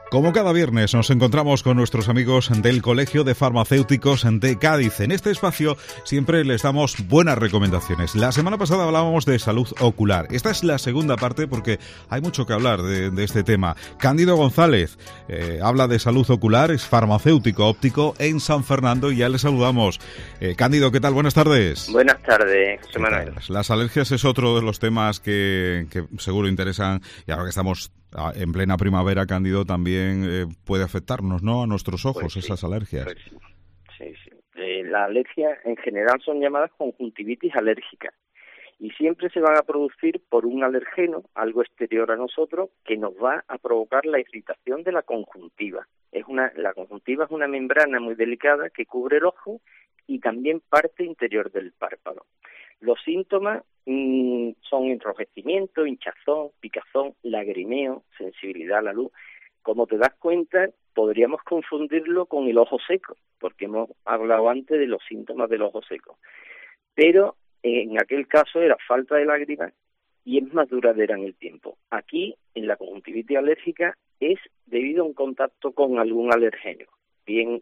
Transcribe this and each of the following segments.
Como cada viernes nos encontramos con nuestros amigos del Colegio de Farmacéuticos de Cádiz. En este espacio siempre les damos buenas recomendaciones. La semana pasada hablábamos de salud ocular. Esta es la segunda parte porque hay mucho que hablar de este tema. Cándido González habla de salud ocular, es farmacéutico óptico en San Fernando y ya le saludamos. Cándido, ¿qué tal? Buenas tardes. Buenas tardes, José Manuel. Las alergias es otro de los temas que seguro interesan, y ahora que estamos en plena primavera, Cándido, también puede afectarnos, ¿no?, a nuestros ojos, pues sí, esas alergias. Pues sí. Las alergias en general son llamadas conjuntivitis alérgicas y siempre se van a producir por un alergeno, algo exterior a nosotros, que nos va a provocar la irritación de la conjuntiva. La conjuntiva es una membrana muy delicada que cubre el ojo y también parte interior del párpado. Los síntomas son enrojecimiento, hinchazón, picazón, lagrimeo, sensibilidad a la luz. Como te das cuenta, podríamos confundirlo con el ojo seco, porque hemos hablado antes de los síntomas del ojo seco. Pero en aquel caso era falta de lágrimas y es más duradera en el tiempo. Aquí, en la conjuntivitis alérgica, es debido a un contacto con algún alergeno, bien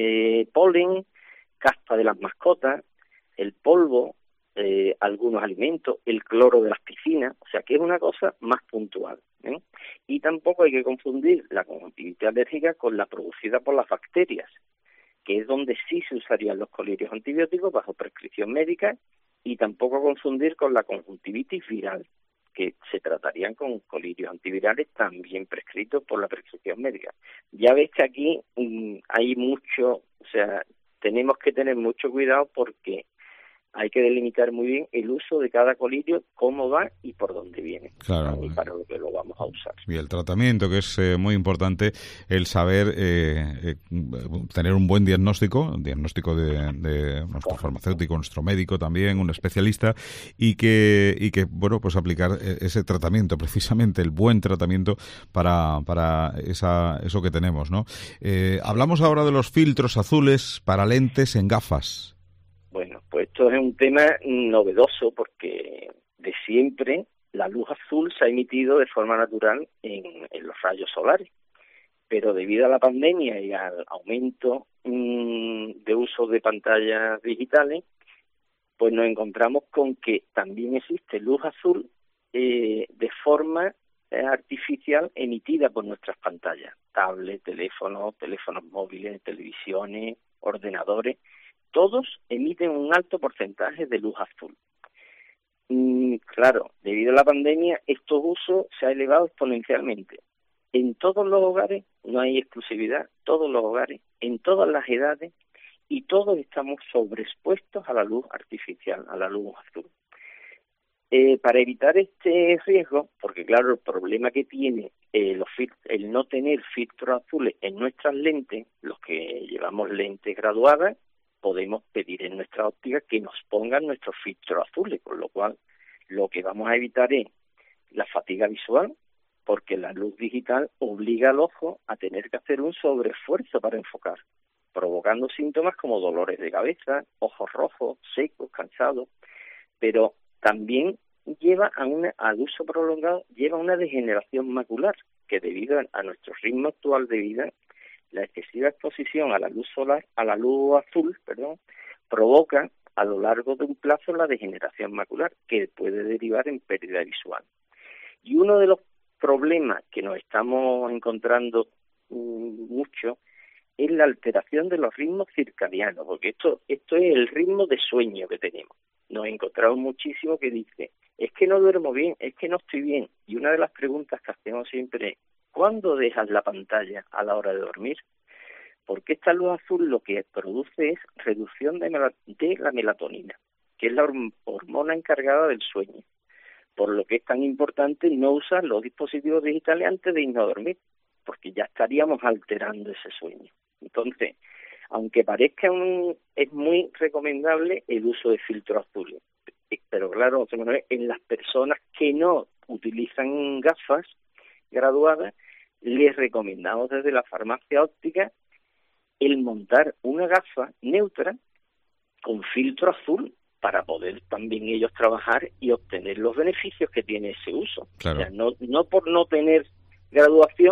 polen, caspa de las mascotas, el polvo, algunos alimentos, el cloro de las piscinas, o sea que es una cosa más puntual, ¿eh? Y tampoco hay que confundir la conjuntivitis alérgica con la producida por las bacterias, que es donde sí se usarían los colirios antibióticos bajo prescripción médica, y tampoco confundir con la conjuntivitis viral, que se tratarían con colirios antivirales también prescritos por la prescripción médica. Ya ves que aquí hay mucho, o sea, tenemos que tener mucho cuidado porque hay que delimitar muy bien el uso de cada colirio, cómo va y por dónde viene, claro, y para lo que lo vamos a usar. Y el tratamiento, que es muy importante, el saber tener un buen diagnóstico de nuestro farmacéutico, nuestro médico también, un especialista, y que bueno, pues aplicar ese tratamiento, precisamente el buen tratamiento para eso que tenemos, ¿no? Hablamos ahora de los filtros azules para lentes en gafas. Bueno, pues esto es un tema novedoso porque de siempre la luz azul se ha emitido de forma natural en los rayos solares, pero debido a la pandemia y al aumento de uso de pantallas digitales, pues nos encontramos con que también existe luz azul de forma artificial emitida por nuestras pantallas, tablets, teléfonos móviles, televisiones, ordenadores. Todos emiten un alto porcentaje de luz azul. Claro, debido a la pandemia, estos usos se ha elevado exponencialmente. En todos los hogares, no hay exclusividad, todos los hogares, en todas las edades, y todos estamos sobreexpuestos a la luz artificial, a la luz azul. Para evitar este riesgo, porque claro, el problema que tiene el no tener filtros azules en nuestras lentes, los que llevamos lentes graduadas, podemos pedir en nuestra óptica que nos pongan nuestros filtros azules, con lo cual lo que vamos a evitar es la fatiga visual, porque la luz digital obliga al ojo a tener que hacer un sobreesfuerzo para enfocar, provocando síntomas como dolores de cabeza, ojos rojos, secos, cansados, pero también lleva al uso prolongado, lleva a una degeneración macular, que debido a nuestro ritmo actual de vida, la excesiva exposición a la luz solar, a la luz azul, provoca a lo largo de un plazo la degeneración macular, que puede derivar en pérdida visual. Y uno de los problemas que nos estamos encontrando mucho es la alteración de los ritmos circadianos, porque esto es el ritmo de sueño que tenemos. Nos encontramos muchísimo que dice, es que no duermo bien, es que no estoy bien. Y una de las preguntas que hacemos siempre es, ¿cuándo dejas la pantalla a la hora de dormir? Porque esta luz azul lo que produce es reducción de la melatonina, que es la hormona encargada del sueño. Por lo que es tan importante no usar los dispositivos digitales antes de irnos a dormir, porque ya estaríamos alterando ese sueño. Entonces, aunque parezca es muy recomendable el uso de filtros azules, pero claro, en las personas que no utilizan gafas graduadas, les recomendamos desde la farmacia óptica el montar una gafa neutra con filtro azul para poder también ellos trabajar y obtener los beneficios que tiene ese uso. Claro. O sea, no por no tener graduación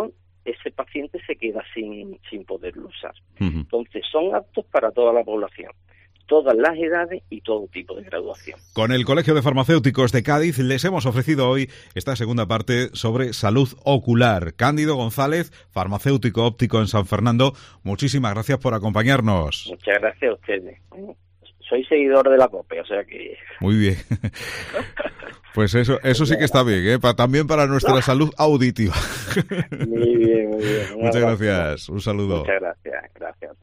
ese paciente se queda sin poderlo usar. Ujú. Entonces, son aptos para toda la población, todas las edades y todo tipo de graduación. Con el Colegio de Farmacéuticos de Cádiz les hemos ofrecido hoy esta segunda parte sobre salud ocular. Cándido González, farmacéutico óptico en San Fernando, muchísimas gracias por acompañarnos. Muchas gracias a ustedes. Soy seguidor de la COPE, o sea que... Muy bien. Pues eso sí que está bien, ¿eh? También para nuestra salud auditiva. Muy bien, muy bien. Muchas gracias. Un saludo. Muchas gracias. Gracias.